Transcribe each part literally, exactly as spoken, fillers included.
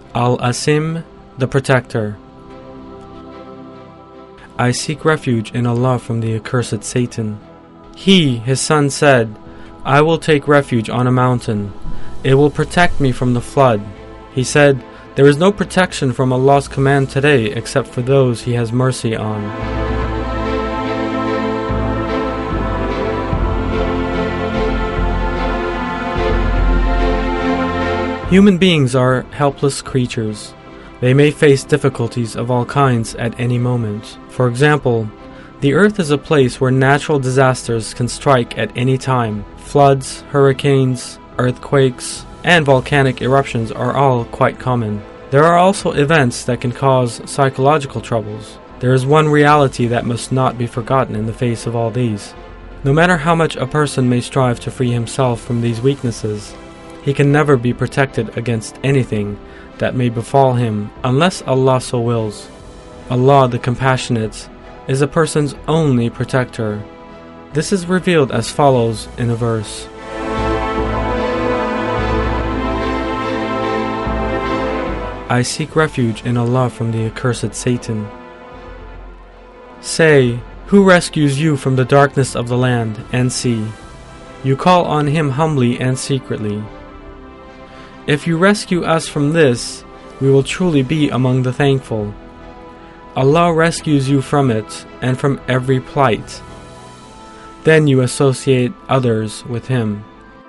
Al-Asim, the Protector. I seek refuge in Allah from the accursed Satan. He, his son, said, I will take refuge on a mountain. It will protect me from the flood. He said, there is no protection from Allah's command today except for those He has mercy on. Human beings are helpless creatures. They may face difficulties of all kinds at any moment. For example, the earth is a place where natural disasters can strike at any time. Floods, hurricanes, earthquakes, and volcanic eruptions are all quite common. There are also events that can cause psychological troubles. There is one reality that must not be forgotten in the face of all these. No matter how much a person may strive to free himself from these weaknesses, he can never be protected against anything that may befall him unless Allah so wills. Allah the Compassionate is a person's only protector. This is revealed as follows in a verse. I seek refuge in Allah from the accursed Satan. Say, who rescues you from the darkness of the land and sea? You call on Him humbly and secretly. If you rescue us from this, we will truly be among the thankful. Allah rescues you from it and from every plight. Then you associate others with Him.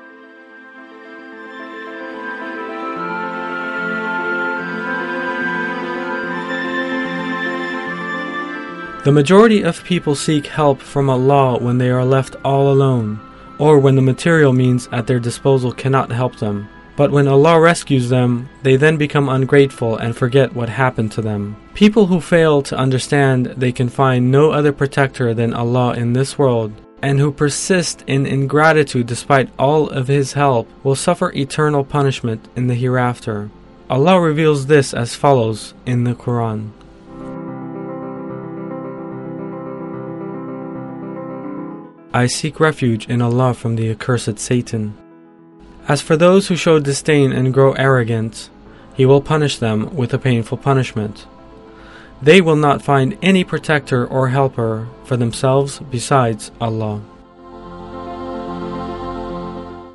The majority of people seek help from Allah when they are left all alone, or when the material means at their disposal cannot help them. But when Allah rescues them, they then become ungrateful and forget what happened to them. People who fail to understand they can find no other protector than Allah in this world, and who persist in ingratitude despite all of His help, will suffer eternal punishment in the hereafter. Allah reveals this as follows in the Quran. I seek refuge in Allah from the accursed Satan. As for those who show disdain and grow arrogant, He will punish them with a painful punishment. They will not find any protector or helper for themselves besides Allah.